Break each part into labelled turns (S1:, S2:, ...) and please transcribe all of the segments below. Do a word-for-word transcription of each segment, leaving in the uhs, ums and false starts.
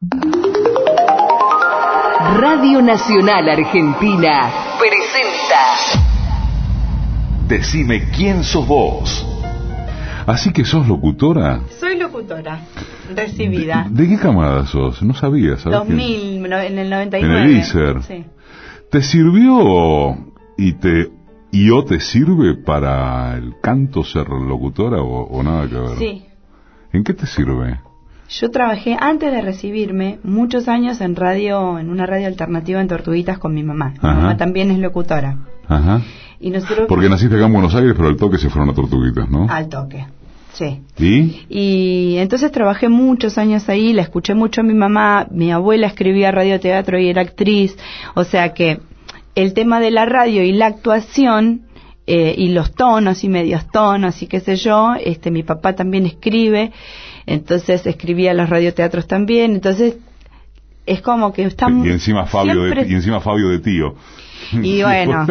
S1: Radio Nacional Argentina presenta Decime quién sos vos.
S2: Así que sos locutora.
S3: Soy locutora, recibida.
S2: ¿De, de qué camada sos? No sabía, ¿sabes?
S3: dos mil, que... en el noventa y nueve.
S2: En el I S E R.
S3: Sí.
S2: ¿Te sirvió y te y o te sirve para el canto ser locutora o, o nada que ver?
S3: Sí.
S2: ¿En qué te sirve?
S3: Yo trabajé antes de recibirme muchos años en radio, en una radio alternativa en Tortuguitas con mi mamá. Mi
S2: Ajá.
S3: mamá también es locutora.
S2: Ajá.
S3: Y nosotros...
S2: Porque naciste acá en Buenos Aires, pero al toque se fueron a Tortuguitas, ¿no?
S3: Al toque, sí.
S2: ¿Y?
S3: Y entonces trabajé muchos años ahí, la escuché mucho a mi mamá, mi abuela escribía radioteatro y era actriz, o sea que el tema de la radio y la actuación eh, y los tonos y medios tonos y qué sé yo, este mi papá también escribe, entonces escribía los radioteatros también, entonces es como que estamos...
S2: Y encima Fabio,
S3: siempre...
S2: de, y encima Fabio de tío.
S3: Y bueno,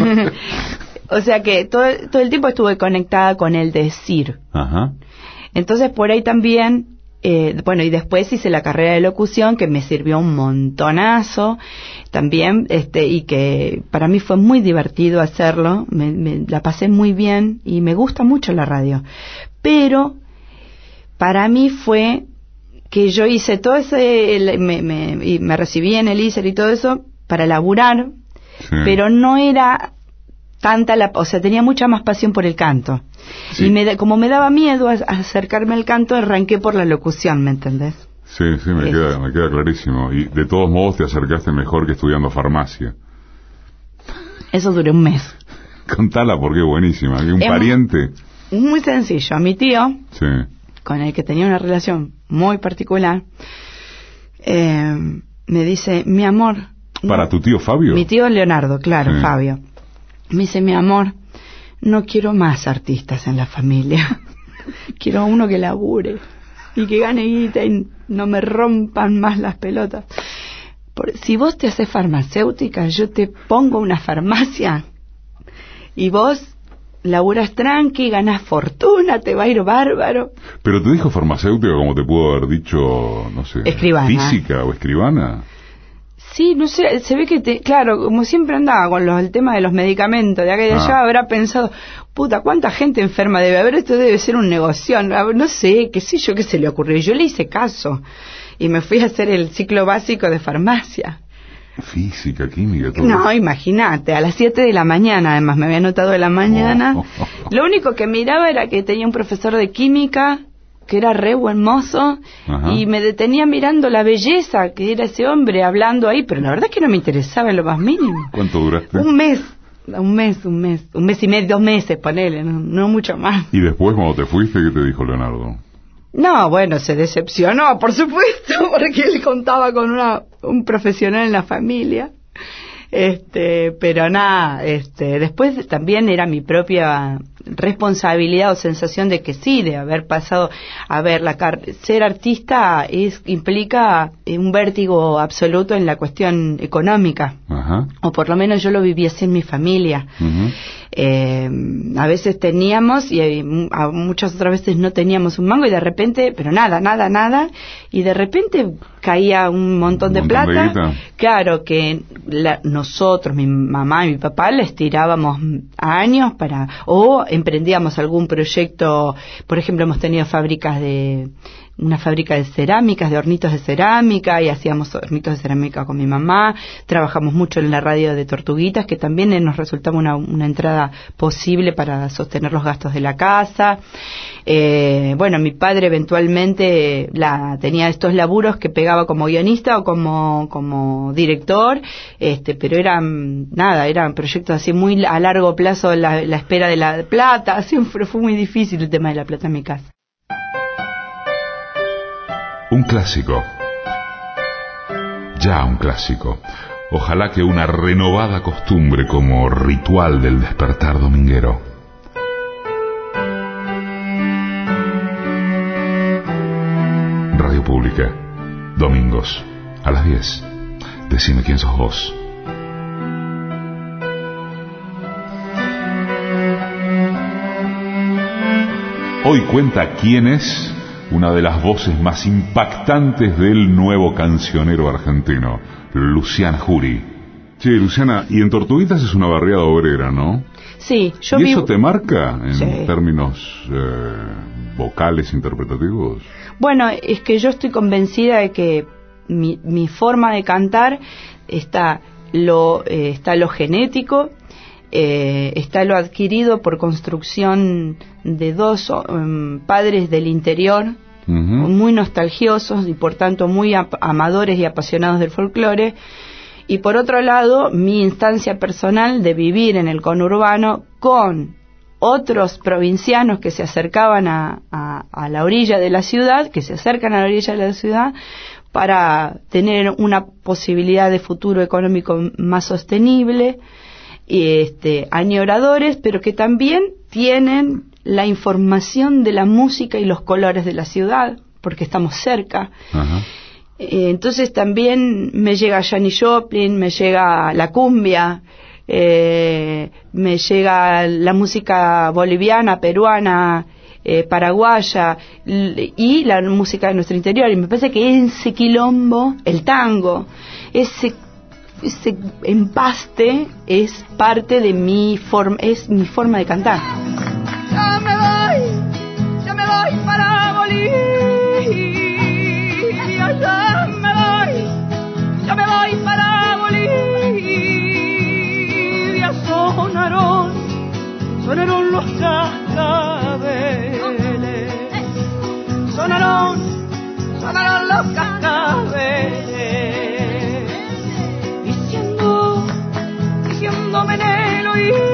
S3: o sea que todo, todo el tiempo estuve conectada con el decir.
S2: Ajá.
S3: Entonces por ahí también, eh, bueno, y después hice la carrera de locución que me sirvió un montonazo también, este, y que para mí fue muy divertido hacerlo, me, me la pasé muy bien y me gusta mucho la radio. Pero para mí fue que yo hice todo ese, el, me, me, y me recibí en el I S E R y todo eso para laburar. Sí. Pero no era tanta la, o sea, tenía mucha más pasión por el canto. Sí. Y me, como me daba miedo a, a acercarme al canto, arranqué por la locución, ¿me entendés?
S2: Sí, sí, me queda, me queda clarísimo. Y de todos modos te acercaste mejor que estudiando farmacia.
S3: Eso duró un mes.
S2: Contala porque es buenísima. ¿Un es pariente?
S3: Muy sencillo. A mi tío,
S2: sí.
S3: con el que tenía una relación muy particular, eh, me dice, mi amor...
S2: ¿Para
S3: no,
S2: tu tío Fabio?
S3: Mi tío Leonardo, claro, sí. Fabio. Me dice, mi amor, no quiero más artistas en la familia. Quiero uno que labure y que gane guita y no me rompan más las pelotas. Por, si vos te haces farmacéutica, yo te pongo una farmacia y vos laburas tranqui, ganas fortuna, te va a ir bárbaro.
S2: Pero te dijo farmacéutica como te pudo haber dicho, no sé,
S3: escribana.
S2: Física o escribana.
S3: Sí, no sé, se ve que, te, claro, como siempre andaba con los, el tema de los medicamentos, de acá y de allá, ah. habrá pensado, puta, ¿cuánta gente enferma debe haber? Esto debe ser un negocio, no sé, qué sé yo, qué se le ocurrió. Yo le hice caso y me fui a hacer el ciclo básico de farmacia.
S2: Física, química, todo.
S3: No, imagínate, a las siete de la mañana, además, me había anotado de la mañana. Oh, oh, oh. Lo único que miraba era que tenía un profesor de química que era re buen mozo, ajá, y me detenía mirando la belleza que era ese hombre hablando ahí, pero la verdad es que no me interesaba en lo más mínimo.
S2: ¿Cuánto duraste?
S3: Un mes, un mes, un mes, un mes y medio, dos meses, ponele, no, no mucho más.
S2: ¿Y después cuando te fuiste, qué te dijo Leonardo?
S3: No, bueno, se decepcionó, por supuesto, porque él contaba con una, un profesional en la familia. Este, pero nada, este, después también era mi propia responsabilidad o sensación de que sí, de haber pasado, a ver, la car- ser artista es implica un vértigo absoluto en la cuestión económica.
S2: Ajá.
S3: O por lo menos yo lo viví así en mi familia. Uh-huh. Eh, a veces teníamos y a muchas otras veces no teníamos un mango y de repente, pero nada, nada, nada, y de repente caía un montón
S2: un
S3: de
S2: montón
S3: plata.
S2: De
S3: claro que la, nosotros, mi mamá y mi papá, les tirábamos años para, o emprendíamos algún proyecto. Por ejemplo, hemos tenido fábricas de, una fábrica de cerámicas, de hornitos de cerámica, y hacíamos hornitos de cerámica con mi mamá. Trabajamos mucho en la radio de Tortuguitas, que también nos resultaba una, una entrada posible para sostener los gastos de la casa. Eh, bueno, mi padre eventualmente la, tenía estos laburos que pegaba como guionista o como, como director, este, pero eran, nada, eran proyectos así muy a largo plazo, la, la espera de la plata. Siempre fue muy difícil el tema de la plata en mi casa.
S2: Un clásico, ya un clásico, ojalá que una renovada costumbre como ritual del despertar dominguero. Radio Pública, domingos, a las diez, decime quién sos vos. Hoy cuenta quién es una de las voces más impactantes del nuevo cancionero argentino, Luciana Jury. Che, Luciana, y en Tortuguitas es una barriada obrera, ¿no?
S3: Sí, yo
S2: ¿Y
S3: vivo...
S2: eso te marca en
S3: Sí.
S2: términos eh, vocales interpretativos?
S3: Bueno, es que yo estoy convencida de que mi, mi forma de cantar está lo, eh, está lo genético, eh, está lo adquirido por construcción de dos um, padres del interior, uh-huh. muy nostalgiosos y por tanto muy ap- amadores y apasionados del folclore. Y por otro lado, mi instancia personal de vivir en el conurbano con otros provincianos que se acercaban a, a, a la orilla de la ciudad, que se acercan a la orilla de la ciudad, para tener una posibilidad de futuro económico más sostenible, y este, añoradores, pero que también tienen la información de la música y los colores de la ciudad, porque estamos cerca. Ajá. Entonces también me llega Janis Joplin, me llega la cumbia, eh, me llega la música boliviana, peruana, eh, paraguaya y la música de nuestro interior. Y me parece que ese quilombo, el tango, ese ese empaste es parte de mi forma, es mi forma de cantar.
S4: Ya me voy, ya me voy para Bolivia. Ya me voy, ya me voy para Bolivia. Sonaron, sonaron los cascabeles. Sonaron, sonaron los cascabeles. Diciendo, diciéndome en el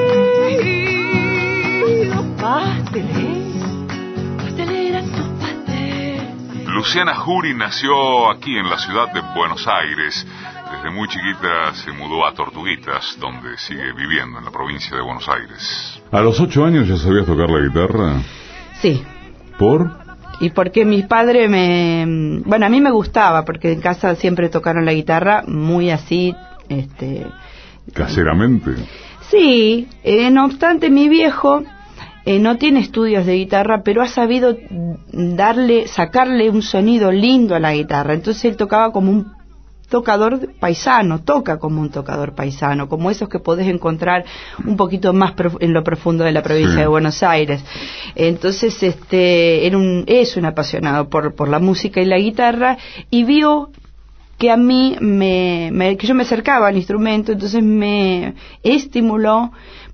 S4: oído, pasteles, pasteleras tus pasteles.
S2: Luciana Jury nació aquí en la ciudad de Buenos Aires. Desde muy chiquita se mudó a Tortuguitas, donde sigue viviendo en la provincia de Buenos Aires. ¿A los ocho años ya sabías tocar la guitarra?
S3: Sí.
S2: ¿Por?
S3: Y porque mi padre me... Bueno, a mí me gustaba, porque en casa siempre tocaron la guitarra muy así, este...
S2: ¿Caseramente?
S3: Sí, eh, no obstante mi viejo... Eh, no tiene estudios de guitarra, pero ha sabido darle, sacarle un sonido lindo a la guitarra. Entonces él tocaba como un tocador paisano, toca como un tocador paisano, como esos que podés encontrar un poquito más prof- en lo profundo de la provincia sí. de Buenos Aires. Entonces este era un, es un apasionado por, por la música y la guitarra, y vio que a mí me, me que yo me acercaba al instrumento, entonces me estimuló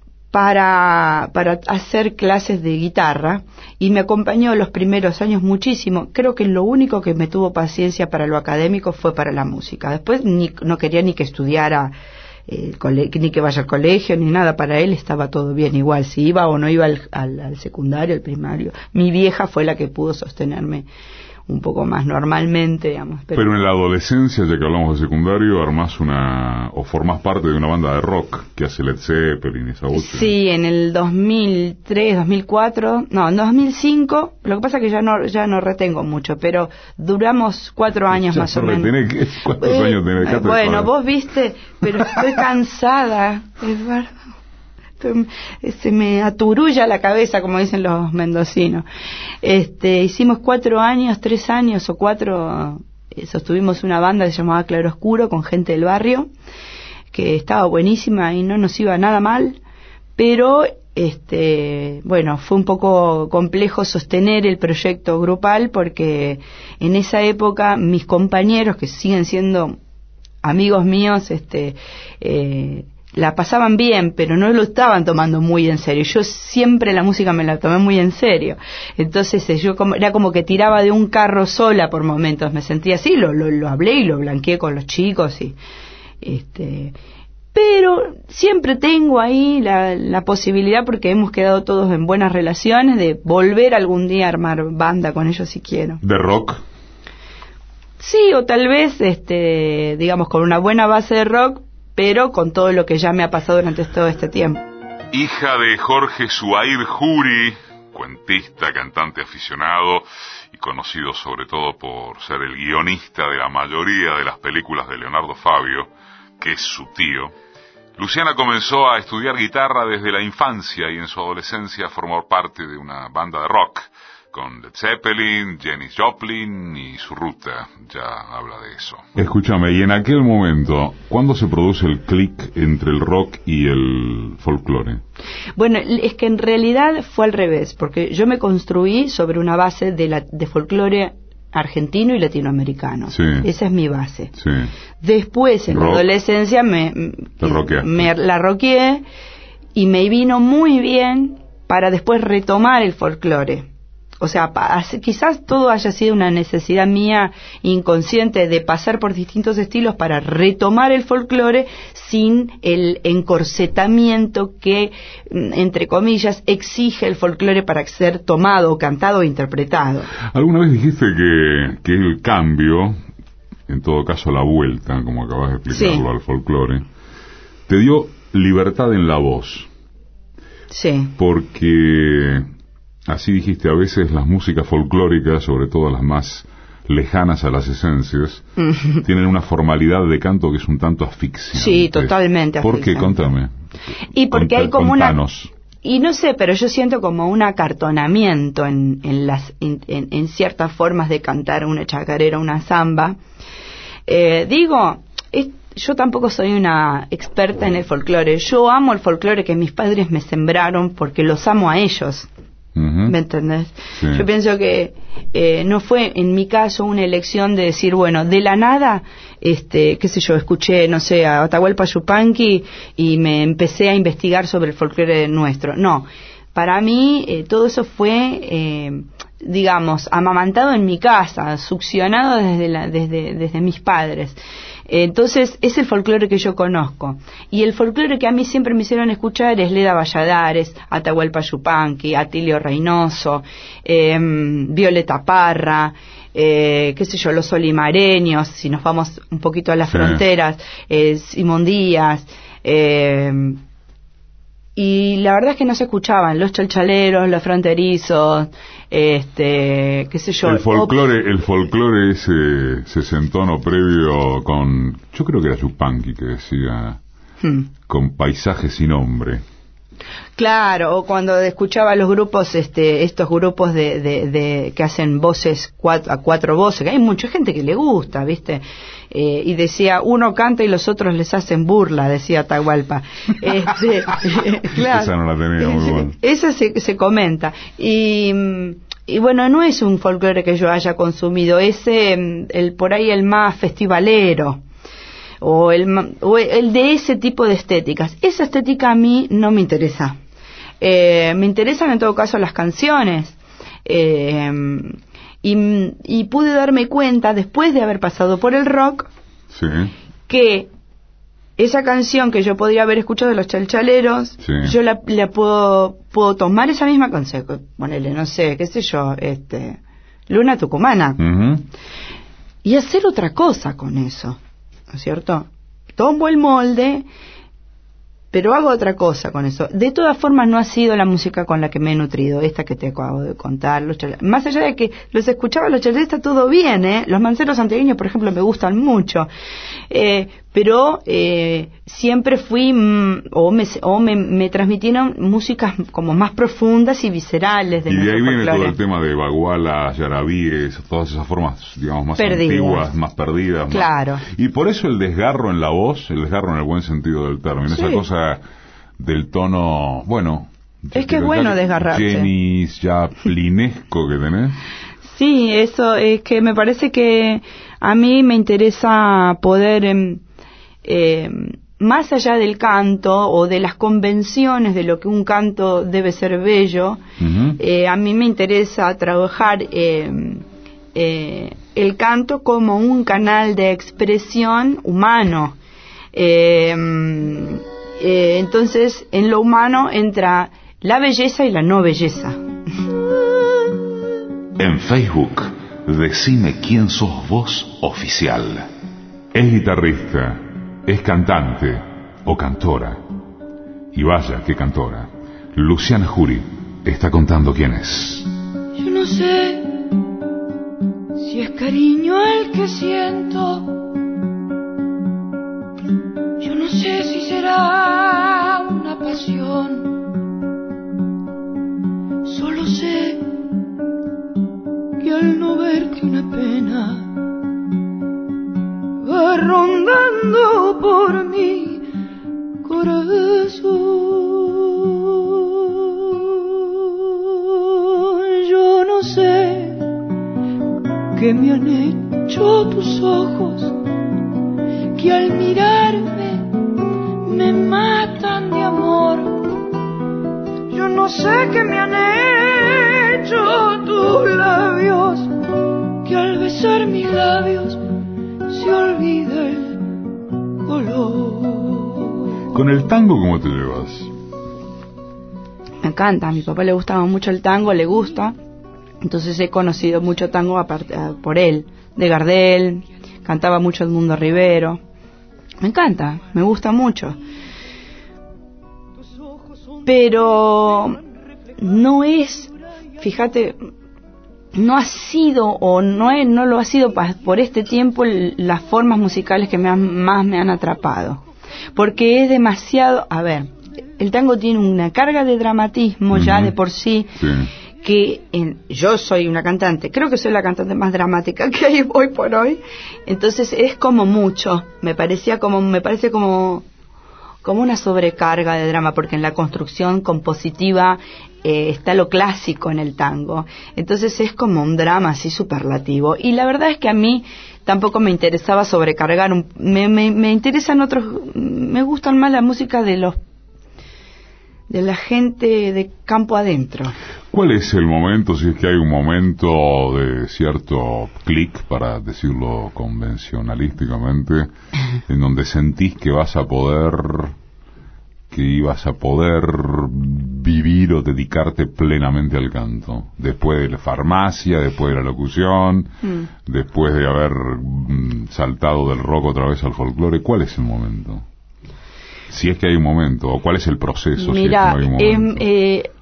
S3: para para hacer clases de guitarra, y me acompañó los primeros años muchísimo. Creo que lo único que me tuvo paciencia para lo académico fue para la música. Después ni, no quería ni que estudiara, eh, cole, ni que vaya al colegio, ni nada. Para él estaba todo bien igual, si iba o no iba al, al, al secundario, al primario. Mi vieja fue la que pudo sostenerme un poco más normalmente, digamos. Pero,
S2: pero en la adolescencia, ya que hablamos de secundario, armás una, o formás parte de una banda de rock que hace Led Zeppelin y esa voz.
S3: Sí, en el dos mil tres, dos mil cuatro, no, en dos mil cinco, lo que pasa es que ya no ya no retengo mucho, pero duramos cuatro años ya más o menos.
S2: Retené, ¿cuántos eh, años tenés?
S3: Eh, bueno, vos viste, pero estoy cansada, es verdad. Se me aturulla la cabeza, como dicen los mendocinos. Este, hicimos cuatro años, tres años o cuatro, sostuvimos una banda que se llamaba Claroscuro, con gente del barrio, que estaba buenísima y no nos iba nada mal, pero este, bueno, fue un poco complejo sostener el proyecto grupal, porque en esa época mis compañeros, que siguen siendo amigos míos, este, eh, la pasaban bien, pero no lo estaban tomando muy en serio. Yo siempre la música me la tomé muy en serio. Entonces yo como, era como que tiraba de un carro sola por momentos. Me sentía así, lo, lo, lo hablé y lo blanqueé con los chicos. y este Pero siempre tengo ahí la, la posibilidad, porque hemos quedado todos en buenas relaciones, de volver algún día a armar banda con ellos si quiero.
S2: ¿De rock?
S3: Sí, o tal vez, este digamos, con una buena base de rock, pero con todo lo que ya me ha pasado durante todo este tiempo.
S2: Hija de Jorge Zuhair Jury, cuentista, cantante aficionado y conocido sobre todo por ser el guionista de la mayoría de las películas de Leonardo Fabio, que es su tío, Luciana comenzó a estudiar guitarra desde la infancia y en su adolescencia formó parte de una banda de rock con Led Zeppelin, Janis Joplin y su ruta, ya habla de eso.
S5: Escúchame, y en aquel momento, ¿cuándo se produce el clic entre el rock y el folclore?
S3: Bueno, es que en realidad fue al revés, porque yo me construí sobre una base de, la, de folclore argentino y latinoamericano.
S5: Sí.
S3: Esa es mi base.
S5: Sí.
S3: Después, en
S5: Rock.
S3: la adolescencia, me,
S5: Te
S3: me la rockeé y me vino muy bien para después retomar el folclore. O sea, pa, quizás todo haya sido una necesidad mía inconsciente de pasar por distintos estilos para retomar el folclore sin el encorsetamiento que, entre comillas, exige el folclore para ser tomado, cantado o interpretado.
S5: ¿Alguna vez dijiste que, que el cambio, en todo caso la vuelta, como acabas de explicarlo, sí, al folclore, te dio libertad en la voz?
S3: Sí.
S5: Porque, así dijiste, a veces las músicas folclóricas, sobre todo las más lejanas a las esencias, tienen una formalidad de canto que es un tanto asfixiante.
S3: Sí, totalmente
S5: ¿Por qué? Contame.
S3: Y porque
S5: Conta,
S3: hay como
S5: contanos.
S3: una... Y no sé, pero yo siento como un acartonamiento en, en, las, en, en, en ciertas formas de cantar una chacarera, una samba. Eh, digo... Es, yo tampoco soy una experta en el folclore. Yo amo el folclore que mis padres me sembraron porque los amo a ellos. Uh-huh. ¿Me entendés? Sí. Yo pienso que eh, no fue, en mi caso, una elección de decir, bueno, de la nada, este, qué sé yo, escuché, no sé, a Atahualpa Yupanqui y me empecé a investigar sobre el folclore nuestro. No, para mí eh, todo eso fue, eh, digamos, amamantado en mi casa, succionado desde, la, desde, desde mis padres. Entonces, es el folclore que yo conozco. Y el folclore que a mí siempre me hicieron escuchar es Leda Valladares, Atahualpa Yupanqui, Atilio Reynoso, eh, Violeta Parra, eh, qué sé yo, los olimareños, si nos vamos un poquito a las sí. fronteras, eh, Simón Díaz, eh, y la verdad es que no se escuchaban los chalchaleros, los fronterizos, este, qué sé yo.
S5: El folclore, el folclore ese, ese sentono previo con, yo creo que era Yupanqui que decía, hmm. con paisaje sin nombre.
S3: Claro, o cuando escuchaba los grupos, este, estos grupos de, de, de que hacen voces cuatro, a cuatro voces, que hay mucha gente que le gusta, ¿viste? Eh, y decía, uno canta y los otros les hacen burla, decía Atahualpa. Este, claro,
S5: esa no la tenía muy buena.
S3: Esa se, se comenta. Y, y bueno, no es un folclore que yo haya consumido, es eh, el por ahí el más festivalero. O el, o el de ese tipo de estéticas. Esa estética a mí no me interesa. Eh, me interesan en todo caso las canciones. Eh, y, y pude darme cuenta, después de haber pasado por el rock,
S5: sí.
S3: que esa canción que yo podría haber escuchado de los chalchaleros, sí. yo la, la puedo, puedo tomar esa misma canción, ponele, no sé, qué sé yo, este, Luna Tucumana,
S5: uh-huh.
S3: y hacer otra cosa con eso. ¿No es cierto? Tomo el molde, pero hago otra cosa con eso. De todas formas, no ha sido la música con la que me he nutrido, esta que te acabo de contar. Los chal... Más allá de que los escuchaba, los chalchaleros, está todo bien, ¿eh? Los manceros santiagueños, por ejemplo, me gustan mucho. Eh, pero eh, siempre fui, mm, o, me, o me, me transmitieron músicas como más profundas y viscerales. De
S5: y de ahí viene
S3: folclore.
S5: todo el tema de bagualas, yarabíes, todas esas formas, digamos, más perdidas. antiguas, más perdidas.
S3: Claro.
S5: Más... Y por eso el desgarro en la voz, el desgarro en el buen sentido del término, sí. esa cosa del tono, bueno...
S3: Es que es bueno desgarrarse.
S5: Janis Joplinesco que tenés.
S3: Sí, eso es que me parece que a mí me interesa poder... Eh, Eh, más allá del canto o de las convenciones de lo que un canto debe ser bello, uh-huh. eh, a mí me interesa trabajar eh, eh, el canto como un canal de expresión humano. Eh, eh, entonces, en lo humano entra la belleza y la no belleza.
S1: En Facebook, decime quién sos vos oficial.
S5: Es guitarrista. Es cantante o cantora. Y vaya, qué cantora. Luciana Jury está contando quién es.
S4: Yo no sé si es cariño el que siento. Yo no sé si será una pasión. Solo sé va rondando por mi corazón. Yo no sé qué me han hecho tus ojos, que al mirarme me matan de amor. Yo no sé qué me han hecho tus labios, que al besar mis labios se olvida el dolor.
S5: ¿Con el tango cómo te llevas?
S3: Me encanta, a mi papá le gustaba mucho el tango, le gusta, entonces he conocido mucho tango aparte, por él, de Gardel, cantaba mucho Edmundo Rivero. Me encanta, me gusta mucho. Pero no es, fíjate, no ha sido o no, es, no lo ha sido por este tiempo las formas musicales que me han, más me han atrapado. Porque es demasiado, a ver, el tango tiene una carga de dramatismo uh-huh. ya de por sí,
S5: sí.
S3: que en, yo soy una cantante, creo que soy la cantante más dramática que hay hoy por hoy, entonces es como mucho, me parecía como, me parece como, como una sobrecarga de drama, porque en la construcción compositiva eh, está lo clásico en el tango, entonces es como un drama así superlativo, y la verdad es que a mí tampoco me interesaba sobrecargar, un, me, me, me interesan otros, me gustan más la música de los de la gente de campo adentro.
S5: ¿Cuál es el momento, si es que hay un momento de cierto clic, para decirlo convencionalísticamente, en donde sentís que vas a poder, que ibas a poder vivir o dedicarte plenamente al canto? Después de la farmacia, después de la locución, mm. después de haber mm, saltado del rock otra vez al folclore, ¿cuál es el momento? Si es que hay un momento, o cuál es el proceso.
S3: Mira,
S5: si es que no hay un momento.
S3: Eh, eh,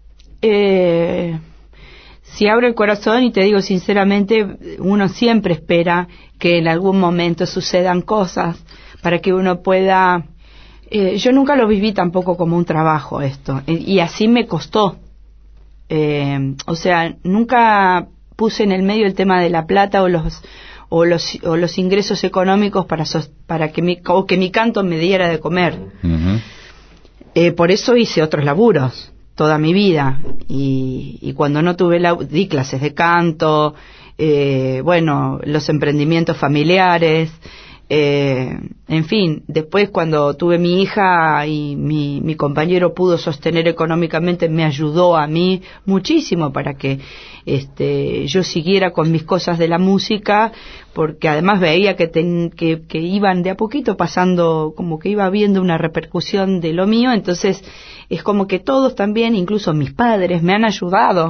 S3: eh, si abro el corazón y te digo sinceramente, uno siempre espera que en algún momento sucedan cosas para que uno pueda. Eh, yo nunca lo viví tampoco como un trabajo esto, y así me costó. Eh, o sea, nunca puse en el medio el tema de la plata o los o los o los ingresos económicos para sos, para que mi o que mi canto me diera de comer. Uh-huh. Eh, por eso hice otros laburos toda mi vida, y, y cuando no tuve la, di clases de canto, eh, bueno, los emprendimientos familiares, eh, en fin, después cuando tuve mi hija y mi, mi compañero pudo sostener económicamente, me ayudó a mí muchísimo para que este, yo siguiera con mis cosas de la música, porque además veía que, ten, que, que iban de a poquito pasando, como que iba habiendo una repercusión de lo mío, entonces es como que todos también, incluso mis padres, me han ayudado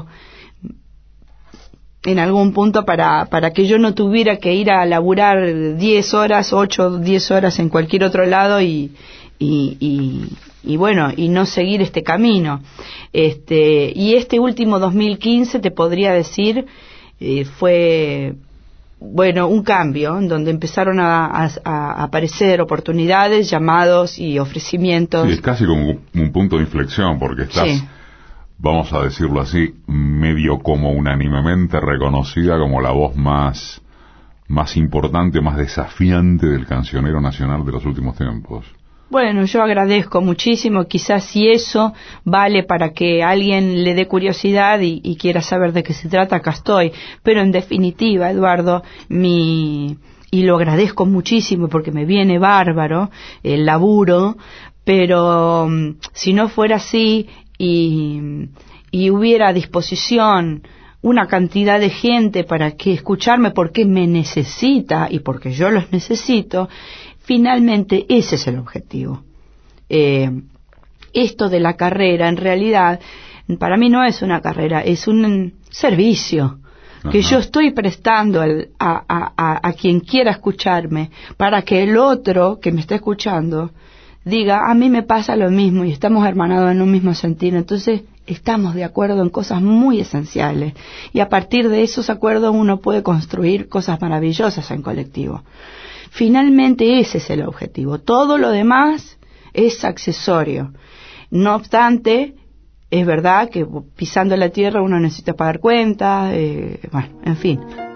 S3: en algún punto para para que yo no tuviera que ir a laburar diez horas, ocho, diez horas en cualquier otro lado y y, y y bueno, y no seguir este camino. Este y este último dos mil quince te podría decir eh, fue bueno, un cambio en donde empezaron a, a, a aparecer oportunidades, llamados y ofrecimientos.
S5: Sí, es casi como un punto de inflexión, porque estás, sí. vamos a decirlo así, medio como unánimemente reconocida como la voz más, más importante, más desafiante del cancionero nacional de los últimos tiempos.
S3: Bueno, yo agradezco muchísimo, quizás si eso vale para que alguien le dé curiosidad y, y quiera saber de qué se trata, acá estoy. Pero en definitiva, Eduardo, mi y lo agradezco muchísimo porque me viene bárbaro el laburo, pero um, si no fuera así y, y hubiera a disposición una cantidad de gente para que escucharme porque me necesita y porque yo los necesito, finalmente ese es el objetivo. Eh, esto de la carrera, en realidad, para mí no es una carrera, es un servicio que Ajá. yo estoy prestando al, a, a, a quien quiera escucharme, para que el otro que me está escuchando diga, a mí me pasa lo mismo y estamos hermanados en un mismo sentido. Entonces estamos de acuerdo en cosas muy esenciales y a partir de esos acuerdos uno puede construir cosas maravillosas en colectivo. Finalmente ese es el objetivo. Todo lo demás es accesorio. No obstante, es verdad que pisando la tierra uno necesita pagar cuentas, eh, bueno, en fin.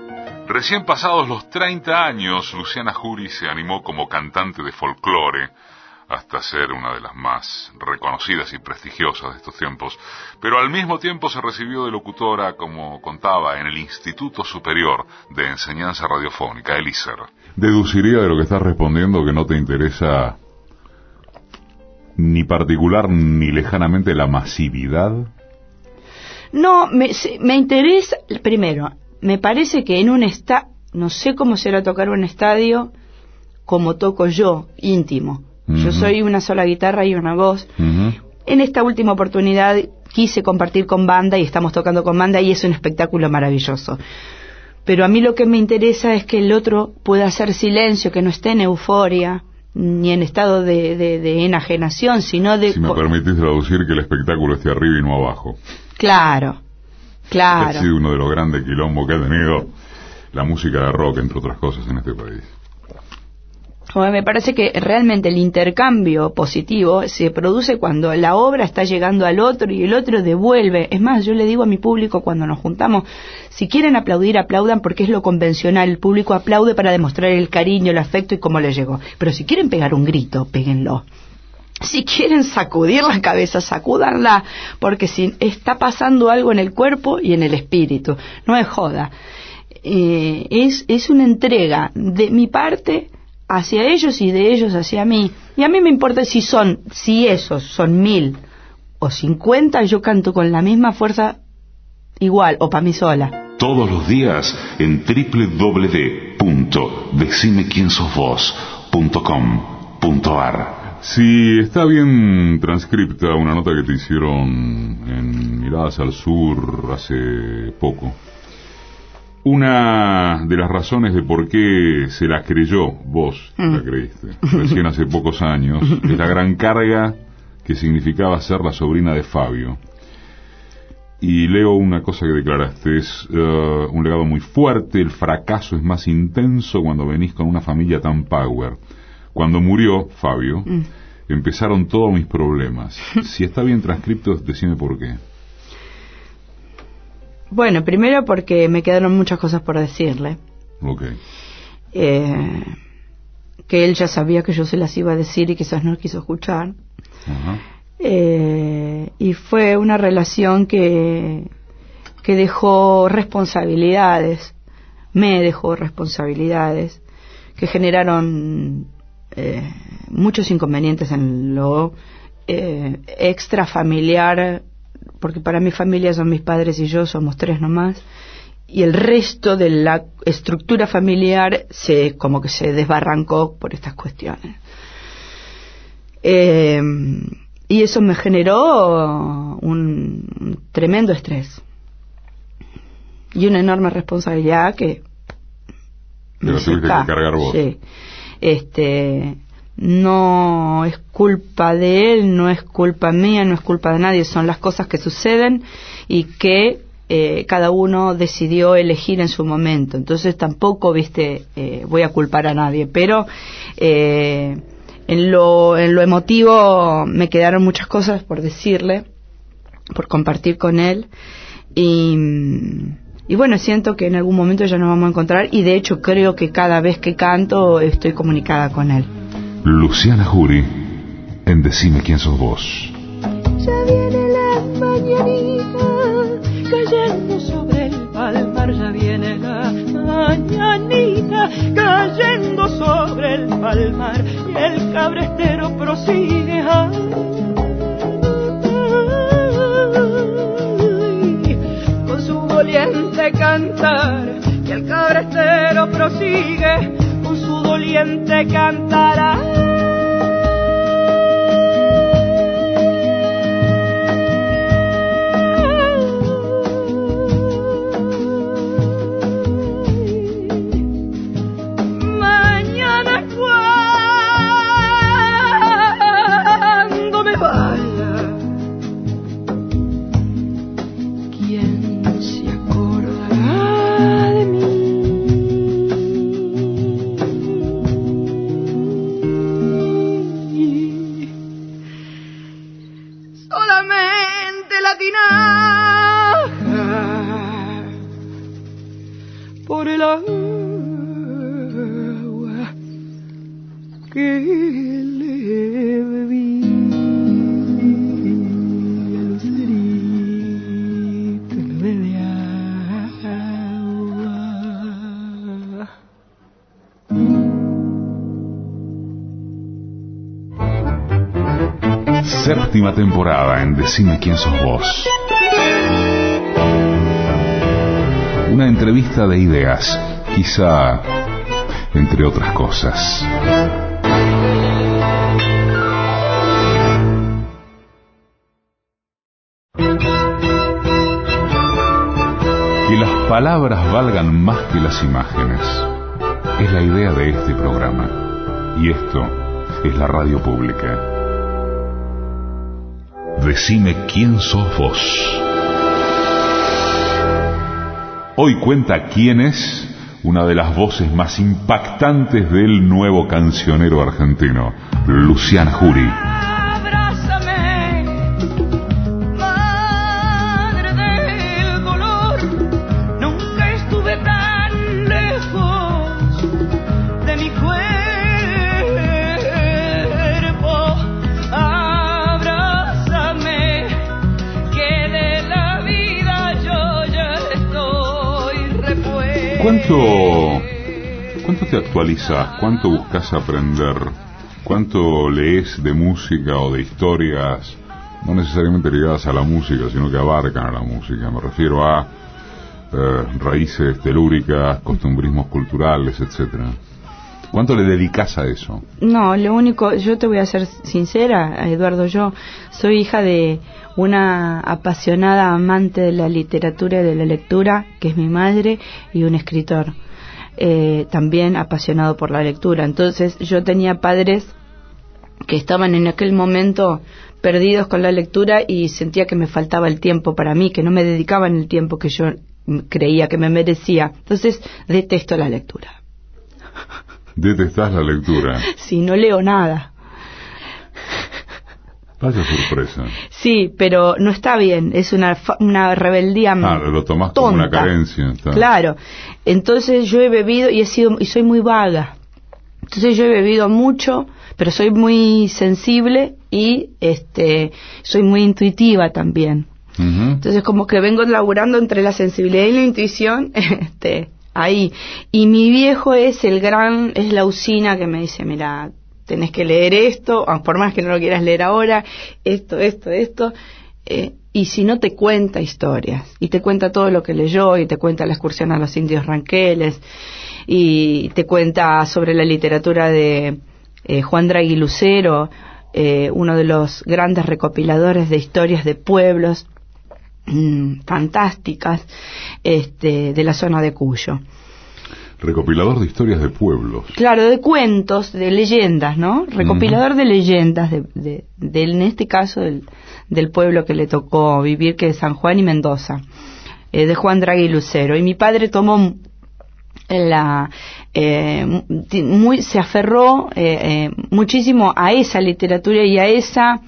S2: Recién pasados los treinta años, Luciana Jury se animó como cantante de folclore hasta ser una de las más reconocidas y prestigiosas de estos tiempos, pero al mismo tiempo se recibió de locutora, como contaba, en el Instituto Superior de Enseñanza Radiofónica, el I S E R.
S5: Deduciría de lo que estás respondiendo que no te interesa ni particular ni lejanamente la masividad.
S3: No, me, me interesa, primero, me parece que en un estadio, no sé cómo será tocar un estadio como toco yo, íntimo. Uh-huh. Yo soy una sola guitarra y una voz. Uh-huh. En esta última oportunidad quise compartir con banda y estamos tocando con banda y es un espectáculo maravilloso. Pero a mí lo que me interesa es que el otro pueda hacer silencio, que no esté en euforia, ni en estado de, de, de enajenación, sino de...
S5: Si me permitís traducir, que el espectáculo esté arriba y no abajo.
S3: Claro, claro.
S5: Ha sido uno de los grandes quilombos que ha tenido la música de rock, entre otras cosas, en este país.
S3: Bueno, me parece que realmente el intercambio positivo se produce cuando la obra está llegando al otro y el otro devuelve. Es más, yo le digo a mi público cuando nos juntamos, si quieren aplaudir, aplaudan porque es lo convencional. El público aplaude para demostrar el cariño, el afecto y cómo le llegó. Pero si quieren pegar un grito, péguenlo. Si quieren sacudir la cabeza, sacúdanla, porque si está pasando algo en el cuerpo y en el espíritu. No es joda. Eh, es, es una entrega de mi parte hacia ellos y de ellos hacia mí. Y a mí me importa si son, si esos son mil o cincuenta, yo canto con la misma fuerza igual, o para mí sola.
S1: Todos los días en doble u doble u doble u punto decime quién sos vos punto com punto a r.
S5: Si está bien transcripta una nota que te hicieron en Miradas al Sur hace poco, una de las razones de por qué se la creyó, vos mm. la creíste, recién hace pocos años, es la gran carga que significaba ser la sobrina de Fabio. Y leo una cosa que declaraste, es uh, un legado muy fuerte, el fracaso es más intenso cuando venís con una familia tan power. Cuando murió Fabio, mm. empezaron todos mis problemas. Si está bien transcripto, decime por qué.
S3: Bueno, primero porque me quedaron muchas cosas por decirle.
S5: Ok.
S3: Eh, que él ya sabía que yo se las iba a decir y quizás no quiso escuchar.
S5: Ajá.
S3: Eh, y fue una relación que, que dejó responsabilidades, me dejó responsabilidades, que generaron eh, muchos inconvenientes en lo eh, extrafamiliar, porque para mi familia son mis padres y yo, somos tres nomás, y el resto de la estructura familiar se como que se desbarrancó por estas cuestiones. Eh, y eso me generó un, un tremendo estrés y una enorme responsabilidad que
S5: me tuviste que cargar vos.
S3: Sí. Este, no es culpa de él, no es culpa mía, no es culpa de nadie, son las cosas que suceden y que eh, cada uno decidió elegir en su momento. Entonces tampoco, viste, eh, voy a culpar a nadie, pero eh, en lo, en lo emotivo me quedaron muchas cosas por decirle, por compartir con él, y, y bueno, siento que en algún momento ya nos vamos a encontrar, y de hecho creo que cada vez que canto estoy comunicada con él.
S1: Luciana Jury en Decime quién sos vos.
S4: Ya viene la mañanita cayendo sobre el palmar, ya viene la mañanita cayendo sobre el palmar, y el cabrestero prosigue ay, con su doliente cantar, y el cabrestero prosigue con su doliente cantar. que le bebí a lucerito de agua.
S1: Séptima temporada en Decime quién sos vos. Una entrevista de ideas, quizá entre otras cosas. Que las palabras valgan más que las imágenes es la idea de este programa. Y esto es la radio pública. Decime quién sos vos. Hoy cuenta quién es una de las voces más impactantes del nuevo cancionero argentino, Luciana Jury.
S4: Abrázame, madre del dolor, nunca estuve tan lejos de mi cuerpo. Abrázame, que de la vida yo ya estoy repuesto.
S5: ¿Cuánto, cuánto te actualizas? ¿Cuánto buscas aprender? ¿Cuánto lees de música o de historias, no necesariamente ligadas a la música, sino que abarcan a la música? Me refiero a eh, raíces telúricas, costumbrismos culturales, etcétera. ¿Cuánto le dedicas a eso?
S3: No, lo único, yo te voy a ser sincera, Eduardo, yo soy hija de una apasionada amante de la literatura y de la lectura, que es mi madre, y un escritor eh, también apasionado por la lectura. Entonces yo tenía padres que estaban en aquel momento perdidos con la lectura y sentía que me faltaba el tiempo para mí, que no me dedicaban el tiempo que yo creía que me merecía. Entonces detesto la lectura.
S5: ¿Detestás la lectura?
S3: Sí, no leo nada.
S5: Vaya sorpresa.
S3: Sí, pero no está bien, es una una rebeldía
S5: Ah, lo tomás
S3: tonta.
S5: como una carencia. Está.
S3: Claro. Entonces yo he bebido y he sido y soy muy vaga. Entonces yo he bebido mucho, pero soy muy sensible y este soy muy intuitiva también.
S5: Uh-huh.
S3: Entonces como que vengo laburando entre la sensibilidad y la intuición, este ahí. Y mi viejo es el gran, es la usina que me dice, mira, tenés que leer esto, por más que no lo quieras leer ahora, esto, esto, esto, eh, y si no te cuenta historias, y te cuenta todo lo que leyó, y te cuenta la excursión a los indios ranqueles, y te cuenta sobre la literatura de eh, Juan Draghi Lucero, eh, uno de los grandes recopiladores de historias de pueblos mmm, fantásticas este, de la zona de Cuyo.
S5: Recopilador de historias de pueblos.
S3: Claro, de cuentos, de leyendas, ¿no? Recopilador uh-huh. de leyendas, de, de, de, en este caso, del, del pueblo que le tocó vivir, que es San Juan y Mendoza, eh, de Juan Draghi Lucero. Y mi padre tomó la... Eh, muy, se aferró eh, eh, muchísimo a esa literatura y a esa...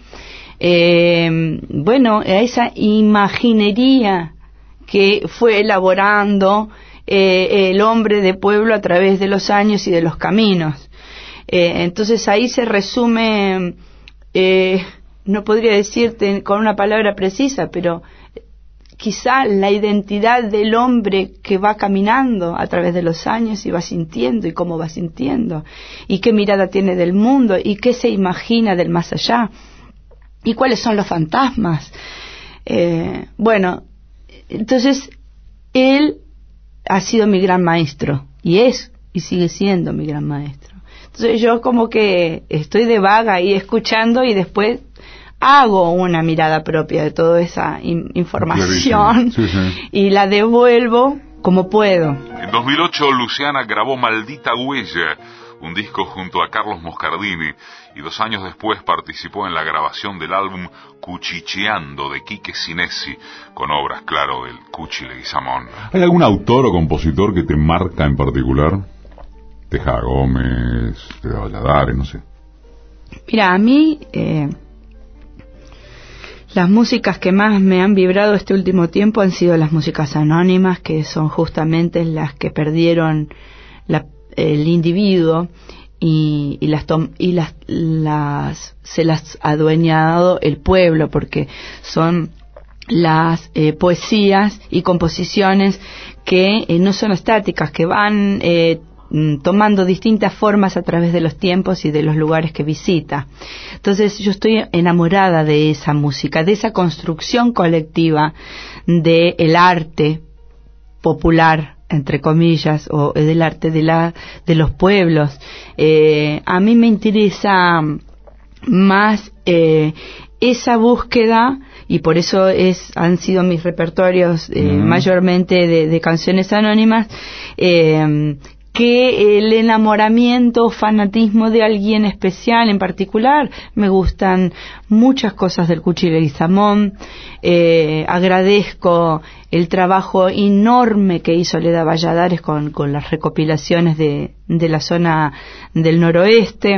S3: Eh, bueno, a esa imaginería que fue elaborando Eh, el hombre de pueblo a través de los años y de los caminos. Eh, entonces ahí se resume, eh, no podría decirte con una palabra precisa, pero quizá la identidad del hombre que va caminando a través de los años y va sintiendo y cómo va sintiendo y qué mirada tiene del mundo y qué se imagina del más allá y cuáles son los fantasmas. Eh, bueno, entonces él ha sido mi gran maestro, y es, y sigue siendo mi gran maestro. Entonces yo como que estoy de vaga ahí escuchando y después hago una mirada propia de toda esa in- información sí, sí. y la devuelvo como puedo.
S2: En dos mil ocho Luciana grabó Maldita Huella, un disco junto a Carlos Moscardini, y dos años después participó en la grabación del álbum Cuchicheando de Quique Sinesi, con obras, claro, del Cuchi Leguizamón.
S5: ¿Hay algún autor o compositor que te marca en particular? Tejada Gómez, Pedro Valladares, no sé.
S3: Mira, a mí eh, las músicas que más me han vibrado este último tiempo han sido las músicas anónimas, que son justamente las que perdieron la el individuo y, y, las, tom, y las, las se las ha adueñado el pueblo, porque son las eh, poesías y composiciones que eh, no son estáticas, que van eh, tomando distintas formas a través de los tiempos y de los lugares que visita. Entonces yo estoy enamorada de esa música, de esa construcción colectiva del arte popular, entre comillas, o del arte de la de los pueblos. Eh, a mí me interesa más eh, esa búsqueda, y por eso es han sido mis repertorios eh, uh-huh. mayormente de, de canciones anónimas, eh, que el enamoramiento o fanatismo de alguien especial en particular. Me gustan muchas cosas del Cuchi Leguizamón. Eh, agradezco el trabajo enorme que hizo Leda Valladares con, con las recopilaciones de, de la zona del noroeste.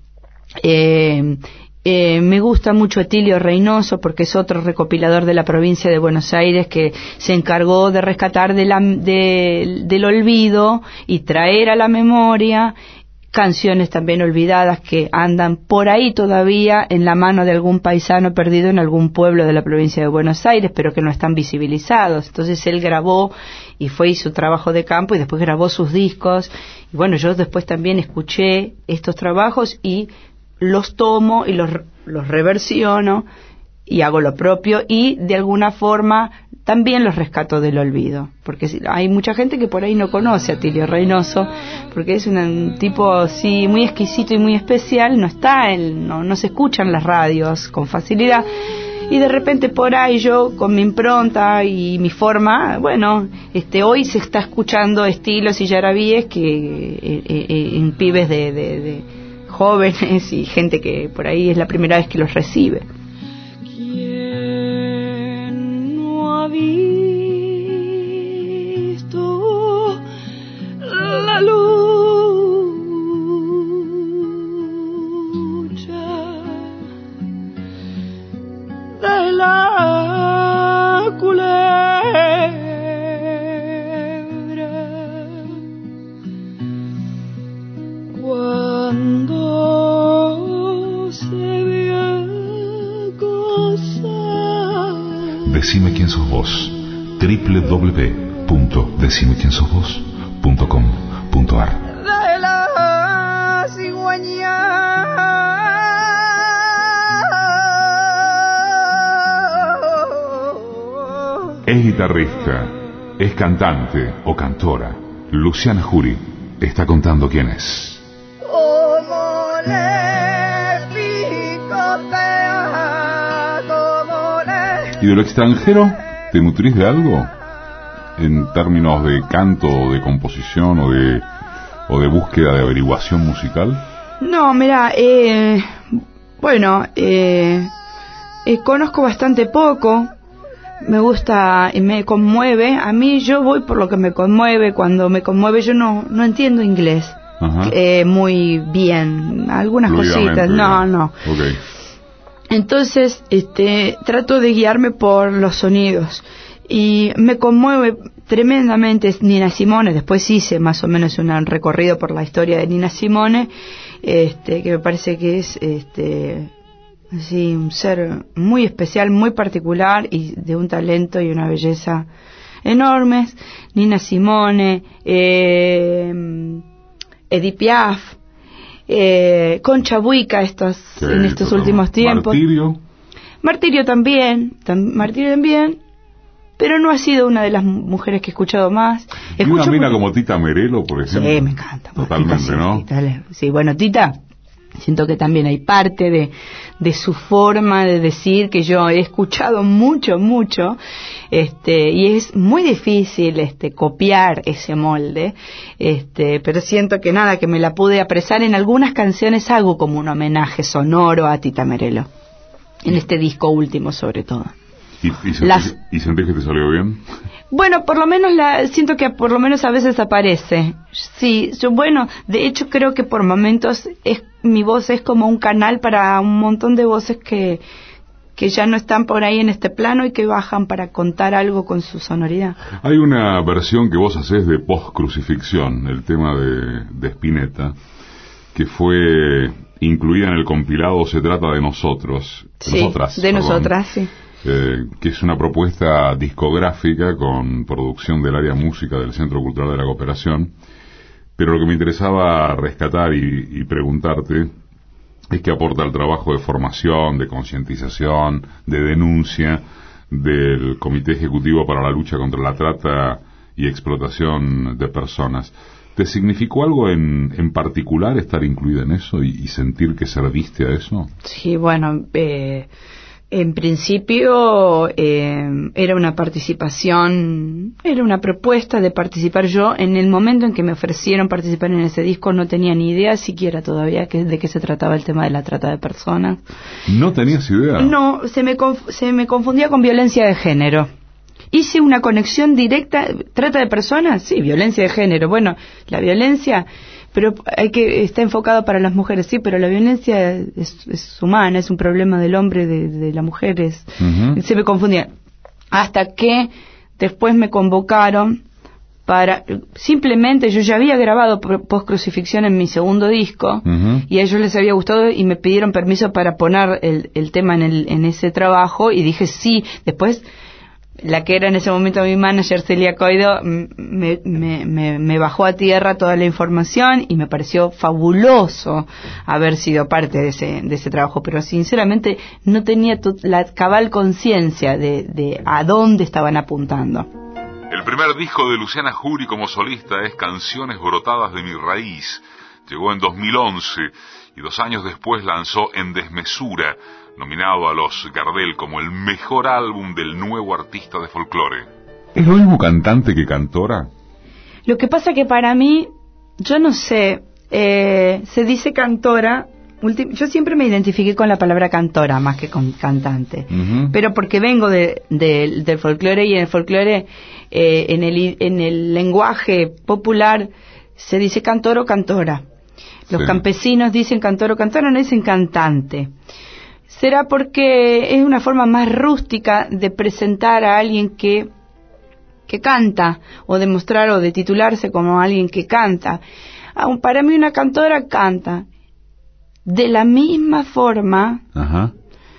S3: Eh, Eh, me gusta mucho Etilio Reynoso, porque es otro recopilador de la provincia de Buenos Aires que se encargó de rescatar de la, de, del olvido y traer a la memoria canciones también olvidadas que andan por ahí todavía en la mano de algún paisano perdido en algún pueblo de la provincia de Buenos Aires, pero que no están visibilizados. Entonces él grabó y fue hizo trabajo de campo y después grabó sus discos. Y bueno, yo después también escuché estos trabajos y los tomo y los, los reversiono y hago lo propio, y de alguna forma también los rescato del olvido, porque hay mucha gente que por ahí no conoce a Tilio Reynoso, porque es un, un tipo sí muy exquisito y muy especial, no está en, no, no se escucha en las radios con facilidad, y de repente por ahí yo con mi impronta y mi forma, bueno, este hoy se está escuchando estilos y yarabíes que eh, eh, en pibes de, de, de jóvenes y gente que por ahí es la primera vez que los recibe.
S4: ¿Quién no ha visto la lucha de la culebra cuando
S1: Decime quién sos vos. doble u doble u doble u punto decime quién sos vos punto com punto a r.
S4: De la cigüeña
S1: Es guitarrista, es cantante o cantora. Luciana Jury está contando quién es.
S4: como le picotea, como le...
S1: ¿Y de lo extranjero te nutrís de algo? En términos de canto, de composición o de, o de búsqueda de averiguación musical.
S3: No, mira, eh, bueno, eh, eh, conozco bastante poco. Me gusta y me conmueve. A mí yo voy por lo que me conmueve. Cuando me conmueve yo no no entiendo inglés eh, muy bien. Algunas cositas, no, no.
S1: Okay.
S3: Entonces, este, trato de guiarme por los sonidos y me conmueve tremendamente Nina Simone. Después hice más o menos un recorrido por la historia de Nina Simone, este, que me parece que es este así un ser muy especial, muy particular y de un talento y una belleza enormes. Nina Simone, eh, Edith Piaf, eh, Concha Buica estos, sí, en estos últimos tiempos.
S1: Martirio.
S3: Martirio también, tam, Martirio también, pero no ha sido una de las mujeres que he escuchado más.
S1: Y una mina como Tita Merelo, por ejemplo.
S3: Sí, me encanta.
S1: Totalmente,
S3: Tita, sí,
S1: ¿no?
S3: Tita, sí, bueno, Tita, siento que también hay parte de, de su forma de decir que yo he escuchado mucho, mucho, este, y es muy difícil, este, copiar ese molde, este, pero siento que nada, que me la pude apresar. En algunas canciones hago como un homenaje sonoro a Tita Merelo, en este disco último sobre todo.
S1: ¿Y, y, sentís,
S3: Las...
S1: ¿Y sentís que te salió bien?
S3: Bueno, por lo menos la siento que por lo menos a veces aparece. Sí, yo bueno, de hecho creo que por momentos es mi voz es como un canal para un montón de voces que que ya no están por ahí en este plano y que bajan para contar algo con su sonoridad.
S1: Hay una versión que vos hacés de Post Crucifixión, el tema de, de Spinetta,
S5: que fue incluida en el compilado Se trata de nosotros.
S3: Sí,
S5: nosotras,
S3: de
S5: perdón,
S3: nosotras, sí.
S5: Eh, que es una propuesta discográfica con producción del área música del Centro Cultural de la Cooperación. Pero lo que me interesaba rescatar y, y preguntarte es que aporta el trabajo de formación, de concientización, de denuncia del Comité Ejecutivo para la Lucha contra la Trata y Explotación de Personas. ¿Te significó algo en, en particular estar incluida en eso y, y sentir que serviste a eso?
S3: Sí, bueno, eh, en principio eh, era una participación, era una propuesta de participar. Yo, en el momento en que me ofrecieron participar en ese disco, no tenía ni idea siquiera todavía que, de qué se trataba el tema de la trata de personas.
S5: ¿No tenías idea?
S3: No, se me, conf- se me confundía con violencia de género. Hice una conexión directa. ¿Trata de personas? Sí, violencia de género. Bueno, la violencia, pero hay que está enfocado para las mujeres, sí, pero la violencia es, es humana, es un problema del hombre, de, de las mujeres. Uh-huh. Se me confundía. Hasta que después me convocaron para... Simplemente yo ya había grabado Post-Crucifixión en mi segundo disco, uh-huh, y a ellos les había gustado y me pidieron permiso para poner el, el tema en, el, en ese trabajo, y dije sí. Después... la que era en ese momento mi manager, Celia Coido, me, me, me, me bajó a tierra toda la información y me pareció fabuloso haber sido parte de ese, de ese trabajo, pero sinceramente no tenía la cabal conciencia de, de a dónde estaban apuntando.
S2: El primer disco de Luciana Jury como solista es Canciones brotadas de mi raíz. Llegó en dos mil once y dos años después lanzó En Desmesura, nominado a los Gardel como el mejor álbum del nuevo artista de folclore.
S5: ¿Es lo mismo cantante que cantora?
S3: Lo que pasa que para mí, yo no sé, eh, se dice cantora, ulti- yo siempre me identifiqué con la palabra cantora más que con cantante, uh-huh, pero porque vengo de, de, del folclore, y en el folclore, eh, en, el, en el lenguaje popular, se dice cantor o cantora. Los sí. campesinos dicen cantor o cantora, no dicen cantante. Será porque es una forma más rústica de presentar a alguien que, que canta, o de mostrar o de titularse como alguien que canta. Aún para mí una cantora canta de la misma forma, ajá,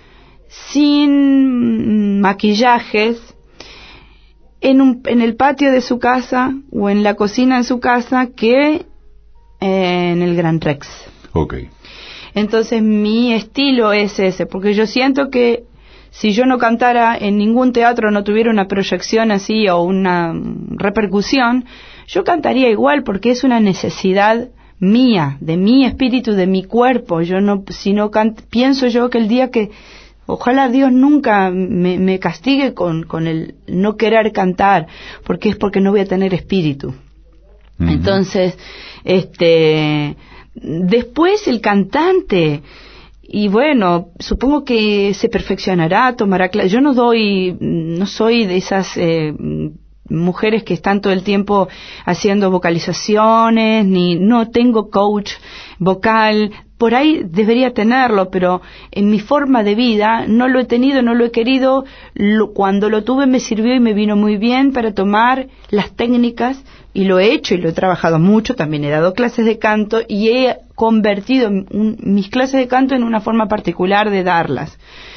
S3: sin maquillajes, en, un, en el patio de su casa o en la cocina de su casa, que eh, en el Gran Rex.
S5: Okay.
S3: Entonces mi estilo es ese, porque yo siento que si yo no cantara en ningún teatro, no tuviera una proyección así o una repercusión, yo cantaría igual, porque es una necesidad mía, de mi espíritu, de mi cuerpo. Yo no, si no canto, pienso yo que el día que, ojalá Dios nunca me, me castigue con, con el no querer cantar, porque es porque no voy a tener espíritu. Uh-huh. Entonces, este... después el cantante, y bueno, supongo que se perfeccionará, tomará clases. Yo no doy, no soy de esas eh, mujeres que están todo el tiempo haciendo vocalizaciones, ni no tengo coach vocal. Por ahí debería tenerlo, pero en mi forma de vida no lo he tenido, no lo he querido. Lo, cuando lo tuve me sirvió y me vino muy bien para tomar las técnicas, y lo he hecho y lo he trabajado mucho. También he dado clases de canto y he convertido un, mis clases de canto en una forma particular de darlas.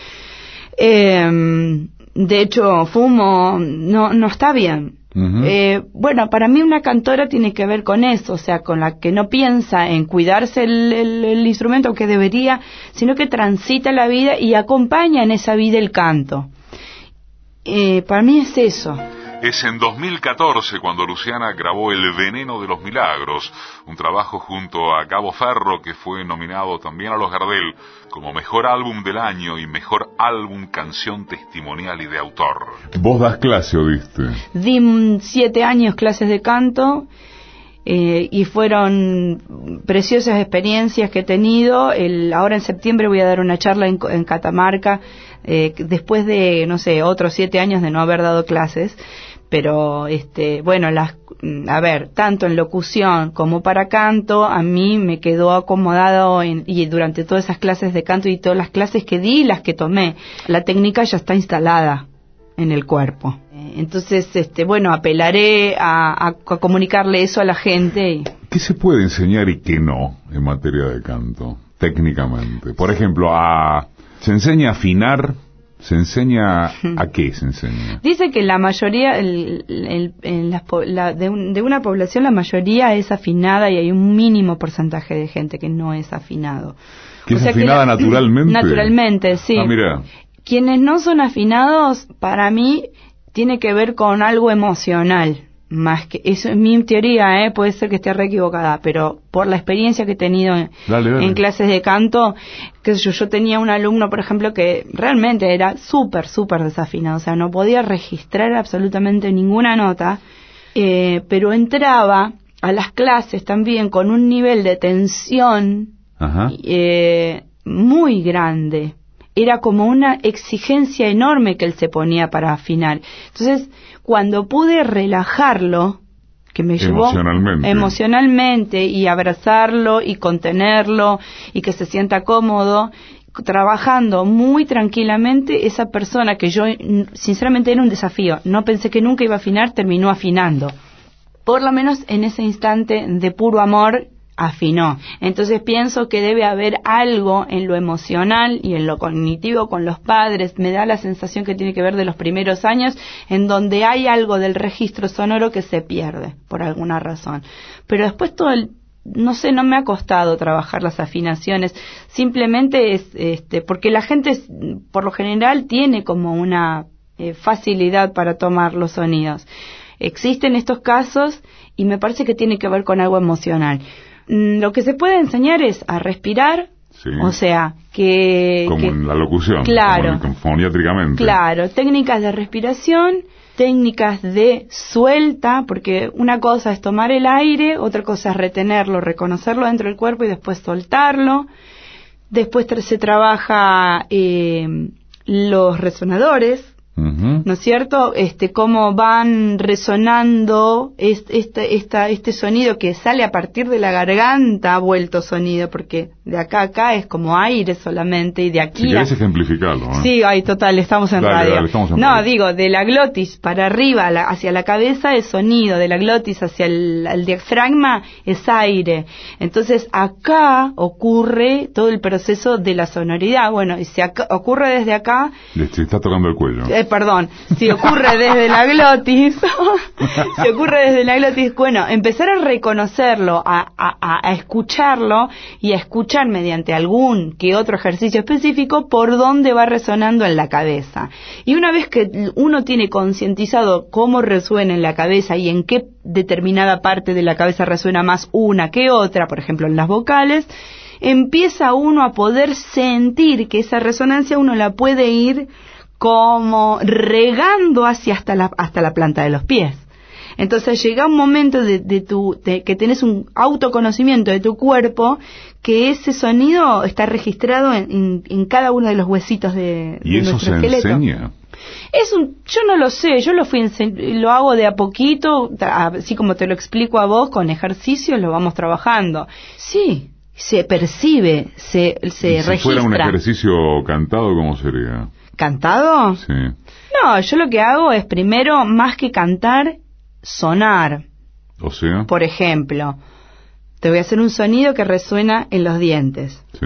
S3: Eh, de hecho, fumo, no, no está bien. Uh-huh. Eh, bueno, para mí una cantora tiene que ver con eso, o sea, con la que no piensa en cuidarse el, el, el instrumento que debería, sino que transita la vida y acompaña en esa vida el canto. Eh, para mí es eso.
S2: Es en dos mil catorce cuando Luciana grabó El Veneno de los Milagros, un trabajo junto a Gabo Ferro, que fue nominado también a los Gardel como Mejor Álbum del Año y Mejor Álbum Canción Testimonial y de Autor.
S5: ¿Vos das clase o diste?
S3: Di siete años clases de canto, eh, y fueron preciosas experiencias que he tenido. El, ahora en septiembre voy a dar una charla en, en Catamarca, eh, después de, no sé, otros siete años de no haber dado clases. Pero, este, bueno, las, a ver, tanto en locución como para canto, a mí me quedó acomodado en, y durante todas esas clases de canto y todas las clases que di, las que tomé, la técnica ya está instalada en el cuerpo. Entonces, este, bueno, apelaré a, a, a comunicarle eso a la gente.
S5: ¿Qué se puede enseñar y qué no en materia de canto, técnicamente? Por ejemplo, a, ¿se enseña a afinar? ¿Se enseña a qué se enseña?
S3: Dice que la mayoría, el, el, el, la, la, de, un, de una población, la mayoría es afinada y hay un mínimo porcentaje de gente que no es afinado.
S5: ¿Que
S3: o
S5: es
S3: sea
S5: afinada
S3: que la,
S5: naturalmente?
S3: Naturalmente, sí.
S5: Ah, mira.
S3: Quienes no son afinados, para mí, tiene que ver con algo emocional. Más que eso es mi teoría, ¿eh? Puede ser que esté re equivocada, pero por la experiencia que he tenido en,
S5: dale, dale.
S3: en clases de canto, que yo, yo tenía un alumno, por ejemplo, que realmente era súper, súper desafinado, o sea, no podía registrar absolutamente ninguna nota, eh, pero entraba a las clases también con un nivel de tensión eh, muy grande. Era como una exigencia enorme que él se ponía para afinar. Entonces, cuando pude relajarlo, que me llevó
S5: emocionalmente.
S3: emocionalmente y abrazarlo y contenerlo y que se sienta cómodo, trabajando muy tranquilamente, esa persona que yo, sinceramente, era un desafío. No pensé que nunca iba a afinar, terminó afinando. Por lo menos en ese instante de puro amor, afinó. Entonces pienso que debe haber algo en lo emocional y en lo cognitivo con los padres. Me da la sensación que tiene que ver de los primeros años, en donde hay algo del registro sonoro que se pierde por alguna razón. Pero después todo el, no sé, no me ha costado trabajar las afinaciones. Simplemente es, este, porque la gente por lo general tiene como una eh, facilidad para tomar los sonidos. Existen estos casos y me parece que tiene que ver con algo emocional. Lo que se puede enseñar es a respirar, sí. O sea, que...
S5: Como
S3: que,
S5: en la locución,
S3: claro,
S5: como foniátricamente.
S3: Claro, técnicas de respiración, técnicas de suelta, porque una cosa es tomar el aire, otra cosa es retenerlo, reconocerlo dentro del cuerpo y después soltarlo. Después se trabaja eh, los resonadores, Uh-huh. ¿no es cierto? Este, cómo van resonando este, este, esta, este sonido que sale a partir de la garganta, vuelto sonido, porque de acá a acá es como aire solamente, y de aquí...
S5: Si querés a... ejemplificarlo, ¿eh?
S3: Sí, ay, total, estamos en
S5: dale,
S3: radio.
S5: Dale, estamos en
S3: no,
S5: radio.
S3: digo, de la glotis para arriba, la, hacia la cabeza es sonido, de la glotis hacia el, el diafragma es aire. Entonces, acá ocurre todo el proceso de la sonoridad. Bueno, y si acá, ocurre desde acá...
S5: Le está tocando el cuello.
S3: Eh, perdón, si ocurre desde la glotis, si ocurre desde la glotis, bueno, empezar a reconocerlo, a, a, a escucharlo y a escuchar mediante algún que otro ejercicio específico por dónde va resonando en la cabeza. Y una vez que uno tiene concientizado cómo resuena en la cabeza y en qué determinada parte de la cabeza resuena más una que otra, por ejemplo en las vocales, empieza uno a poder sentir que esa resonancia uno la puede ir como regando hacia hasta la, hasta la planta de los pies. Entonces llega un momento de, de tu, de, que tenés un autoconocimiento de tu cuerpo, que ese sonido está registrado en, en, en cada uno de los huesitos de,
S5: ¿Y
S3: de
S5: eso
S3: nuestro
S5: se
S3: esqueleto.
S5: enseña?
S3: Es un, yo no lo sé, yo lo fui ense- lo hago de a poquito, así como te lo explico a vos, con ejercicios lo vamos trabajando. Sí, se percibe, se, se
S5: ¿Y si
S3: registra.
S5: fuera un ejercicio cantado, cómo sería?
S3: ¿Cantado?
S5: Sí.
S3: No, yo lo que hago es primero, más que cantar, sonar.
S5: O sea.
S3: Por ejemplo, te voy a hacer un sonido que resuena en los dientes.
S5: Sí.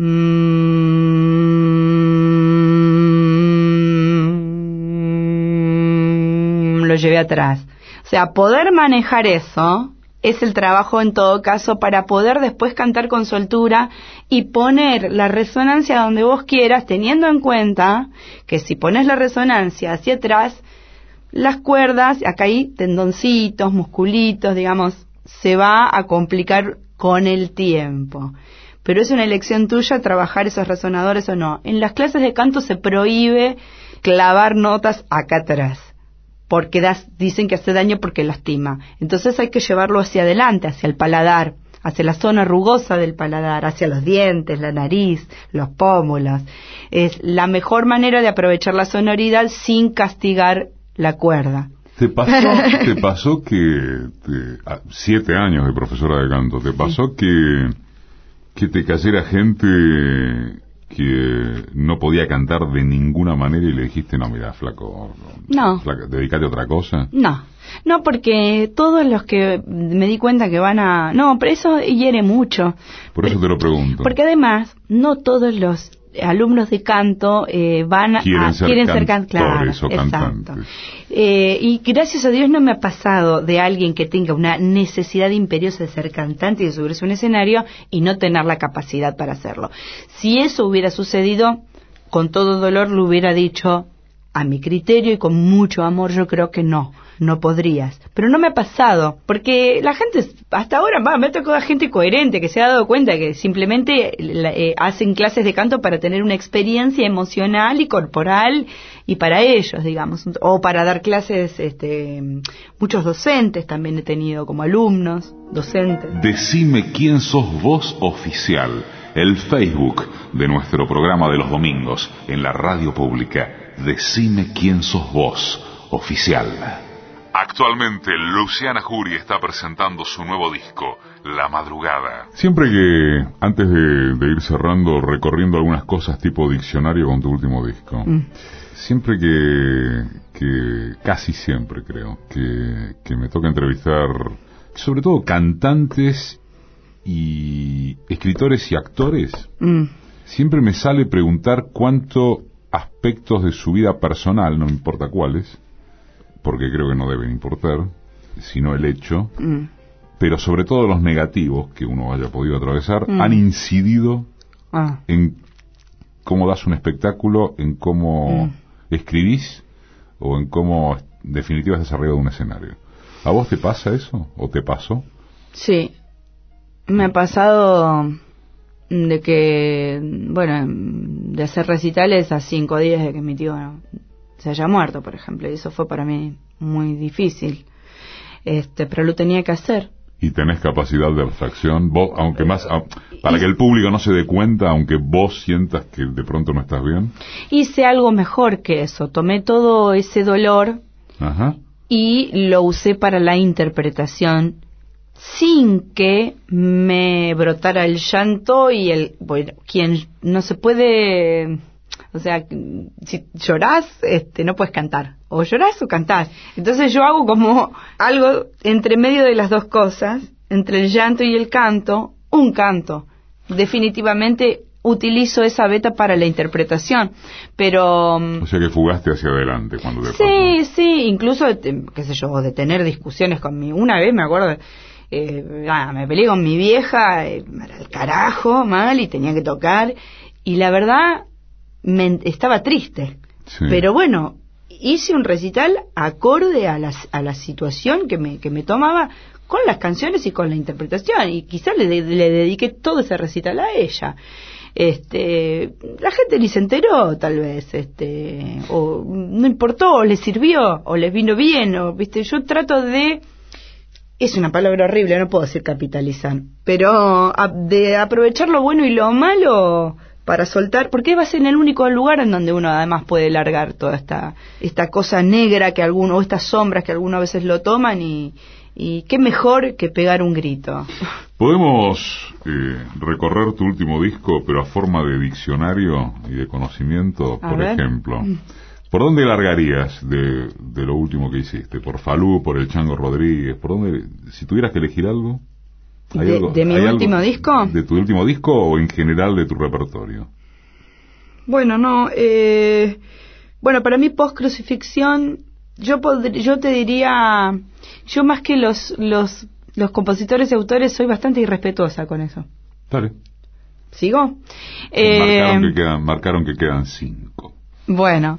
S3: Mm, lo llevé atrás. O sea, poder manejar eso es el trabajo en todo caso para poder después cantar con soltura y poner la resonancia donde vos quieras, teniendo en cuenta que si pones la resonancia hacia atrás, las cuerdas, acá hay tendoncitos, musculitos, digamos, se va a complicar con el tiempo. Pero es una elección tuya trabajar esos resonadores o no. En las clases de canto se prohíbe clavar notas acá atrás, porque das, dicen que hace daño porque lastima. Entonces hay que llevarlo hacia adelante, hacia el paladar, hacia la zona rugosa del paladar, hacia los dientes, la nariz, los pómulos. Es la mejor manera de aprovechar la sonoridad sin castigar la cuerda.
S5: ¿Te pasó, te pasó que, te, a, siete años de profesora de canto, te pasó sí. que, que te cayera gente que no podía cantar de ninguna manera y le dijiste, no, mira, flaco,
S3: no,
S5: flaca, dedícate a otra cosa?
S3: No, no, porque todos los que me di cuenta que van a... No, pero eso hiere mucho.
S5: Por eso te lo pregunto.
S3: Porque además, no todos los alumnos de canto eh, van a
S5: quieren ser,
S3: quieren
S5: ser
S3: can claro,
S5: o cantantes.
S3: Eh, y gracias a Dios no me ha pasado de alguien que tenga una necesidad imperiosa de ser cantante y de subirse a un escenario y no tener la capacidad para hacerlo. Si eso hubiera sucedido, con todo dolor lo hubiera dicho, a mi criterio y con mucho amor, yo creo que no, no podrías. Pero no me ha pasado, porque la gente, hasta ahora, va, me ha tocado gente coherente que se ha dado cuenta que simplemente eh, hacen clases de canto para tener una experiencia emocional y corporal y para ellos, digamos, o para dar clases, este, muchos docentes también he tenido como alumnos, docentes.
S2: Decime quién sos vos oficial, el Facebook de nuestro programa de los domingos en la radio pública. Decime quién sos vos, oficial. Actualmente, Luciana Jury está presentando su nuevo disco, La Madrugada.
S5: Siempre que, antes de, de ir cerrando, recorriendo algunas cosas tipo diccionario con tu último disco, mm. siempre que, que, casi siempre creo, que, que me toca entrevistar, sobre todo cantantes y escritores y actores, mm. siempre me sale preguntar cuánto aspectos de su vida personal, no importa cuáles, porque creo que no deben importar, sino el hecho, mm. pero sobre todo los negativos que uno haya podido atravesar, mm. han incidido ah. en cómo das un espectáculo, en cómo mm. escribís, o en cómo, en definitiva, has desarrollado un escenario. ¿A vos te pasa eso? ¿O te pasó?
S3: Sí, me ha pasado de que, bueno, de hacer recitales a cinco días de que mi tío se haya muerto, por ejemplo, y eso fue para mí muy difícil, este, pero lo tenía que hacer.
S5: ¿Y tenés capacidad de abstracción? Vos, aunque más, para que el público no se dé cuenta, aunque vos sientas que de pronto no estás bien.
S3: Hice algo mejor que eso, tomé todo ese dolor Ajá. y lo usé para la interpretación, sin que me brotara el llanto y el, bueno, quien no se puede, o sea, si llorás, este, no puedes cantar, o llorás o cantás. Entonces yo hago como algo entre medio de las dos cosas, entre el llanto y el canto, un canto. Definitivamente utilizo esa beta para la interpretación, pero...
S5: O sea que fugaste hacia adelante cuando te
S3: Sí,
S5: pasó.
S3: sí, incluso, qué sé yo, de tener discusiones con mi... Una vez me acuerdo... Eh, ah, me peleé con mi vieja, eh, al carajo, mal, y tenía que tocar, y la verdad me, estaba triste, sí. pero bueno, hice un recital acorde a la, a la situación que me, que me tomaba, con las canciones y con la interpretación, y quizás le, le dediqué todo ese recital a ella. Este, la gente ni se enteró, tal vez, este, o no importó, o les sirvió, o les vino bien, o viste, yo trato de... Es una palabra horrible, no puedo decir capitalizar, pero a, de aprovechar lo bueno y lo malo para soltar, porque va a ser el único lugar en donde uno además puede largar toda esta esta cosa negra que alguno, o estas sombras que algunas veces lo toman, y, y qué mejor que pegar un grito.
S5: Podemos eh, recorrer tu último disco, pero a forma de diccionario y de conocimiento, a por ver. ejemplo. ¿Por dónde largarías de, de lo último que hiciste? ¿Por Falú, por el Chango Rodríguez? ¿Por dónde, si tuvieras que elegir algo? ¿Hay
S3: ¿De,
S5: algo,
S3: de mi
S5: ¿hay
S3: último
S5: algo
S3: disco?
S5: ¿De tu último disco o en general de tu repertorio?
S3: Bueno, no, eh, bueno, para mí post-crucifixión, yo, podr- yo te diría, yo más que los, los, los compositores y autores soy bastante irrespetuosa con eso.
S5: Dale.
S3: ¿Sigo?
S5: Marcaron,
S3: eh,
S5: que quedan, marcaron que quedan cinco.
S3: Bueno,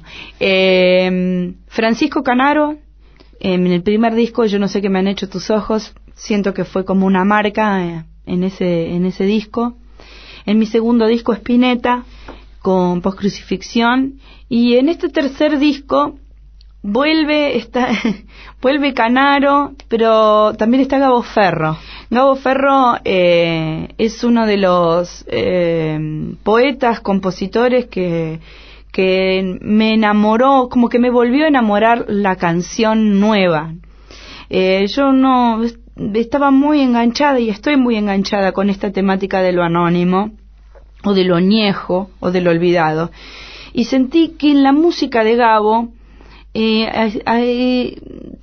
S3: eh, Francisco Canaro, en el primer disco, Yo no sé qué me han hecho tus ojos, siento que fue como una marca eh, en ese en ese disco. En mi segundo disco, Spinetta, con Postcrucifixión, y en este tercer disco vuelve está vuelve Canaro, pero también está Gabo Ferro. Gabo Ferro eh, es uno de los eh, poetas, compositores que que me enamoró, como que me volvió a enamorar la canción nueva. Eh, yo no estaba muy enganchada y estoy muy enganchada con esta temática de lo anónimo, o de lo añejo, o de lo olvidado. Y sentí que en la música de Gabo eh, eh,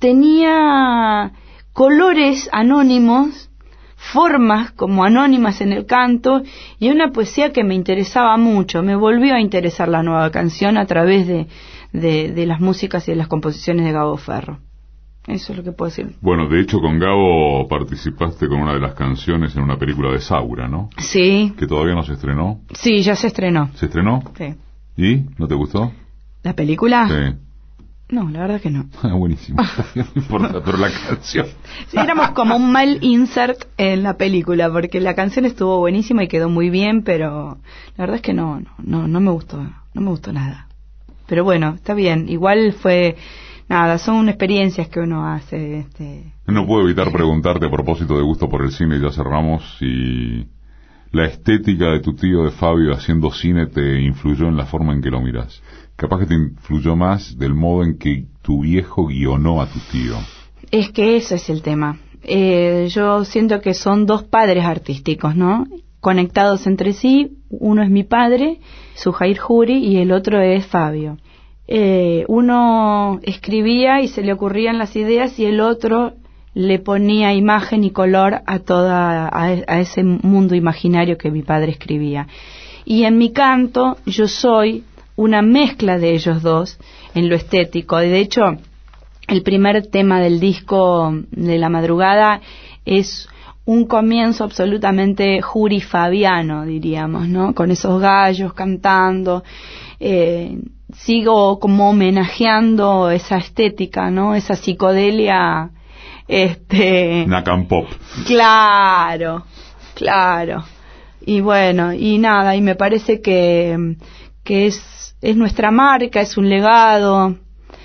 S3: tenía colores anónimos, formas como anónimas en el canto, y una poesía que me interesaba mucho. Me volvió a interesar la nueva canción a través de, de, de las músicas y de las composiciones de Gabo Ferro. Eso es lo que puedo decir.
S5: Bueno, de hecho con Gabo participaste con una de las canciones en una película de Saura, ¿no?
S3: Sí.
S5: Que todavía no se estrenó.
S3: Sí, ya se estrenó.
S5: ¿Se estrenó?
S3: Sí.
S5: ¿Y? ¿No te gustó?
S3: ¿La película?
S5: Sí.
S3: No, la verdad que no.
S5: Ah, buenísimo. No importa, pero la canción.
S3: Sí, éramos como un mal insert en la película, porque la canción estuvo buenísima y quedó muy bien, pero la verdad es que no, no, no, no me gustó, no me gustó nada. Pero bueno, está bien. Igual fue, nada, son experiencias que uno hace. Este...
S5: No puedo evitar preguntarte a propósito de gusto por el cine, ya cerramos, si la estética de tu tío, de Fabio, haciendo cine te influyó en la forma en que lo miras. Capaz que te influyó más del modo en que tu viejo guionó a tu tío.
S3: Es que ese es el tema. Eh, yo siento que son dos padres artísticos, ¿no? Conectados entre sí. Uno es mi padre, Sujair Jury, y el otro es Fabio. Eh, uno escribía y se le ocurrían las ideas, y el otro le ponía imagen y color a toda a, a ese mundo imaginario que mi padre escribía. Y en mi canto yo soy una mezcla de ellos dos en lo estético. De hecho, el primer tema del disco de La Madrugada es un comienzo absolutamente jurifabiano, diríamos, ¿no? Con esos gallos cantando. Eh, sigo como homenajeando esa estética, ¿no? Esa psicodelia. Este.
S5: Nakam Pop.
S3: Claro, claro. Y bueno, y nada, y me parece que, que es es nuestra marca, es un legado,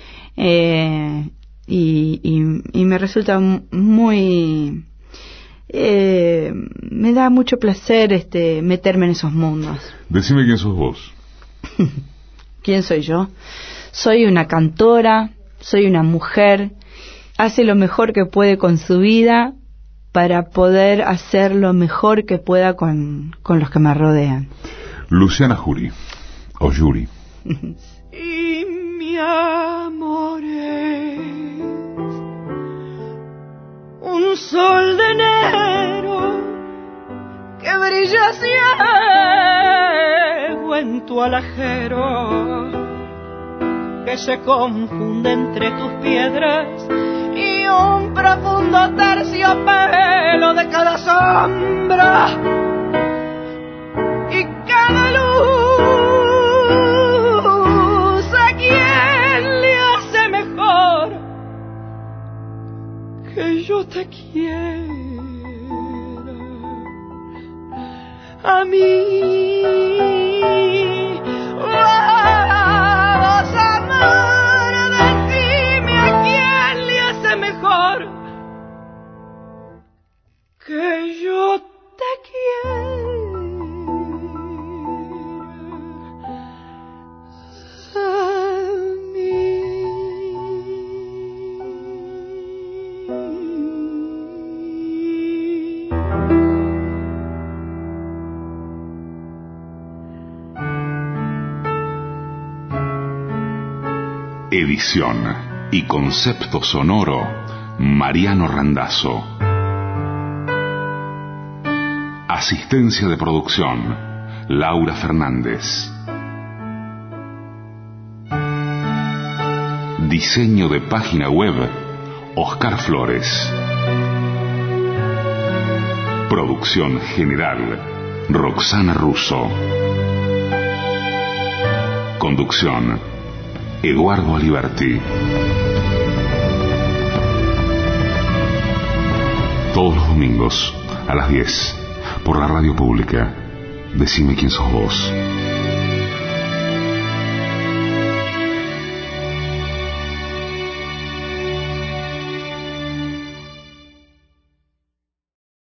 S3: eh, y, y, y me resulta muy, eh, me da mucho placer este meterme en esos mundos.
S5: Decime quién sos vos.
S3: ¿Quién soy yo? Soy una cantora, soy una mujer, hace lo mejor que puede con su vida para poder hacer lo mejor que pueda con, con los que me rodean.
S5: Luciana Jury, o Yuri.
S4: Y mi amor es un sol de enero que brilla ciego en tu alajero, que se confunde entre tus piedras y un profundo terciopelo de cada sombra, y cada luz que yo te quiera a mí. Vamos, amor, decime a quién le hace mejor que yo te quiera a mí.
S1: Edición y concepto sonoro, Mariano Randazzo. Asistencia de producción, Laura Fernández. Diseño de página web, Oscar Flores. Producción general, Roxana Russo. Conducción, Eduardo Aliberti. Todos los domingos a las diez por la radio pública. Decime quién sos vos.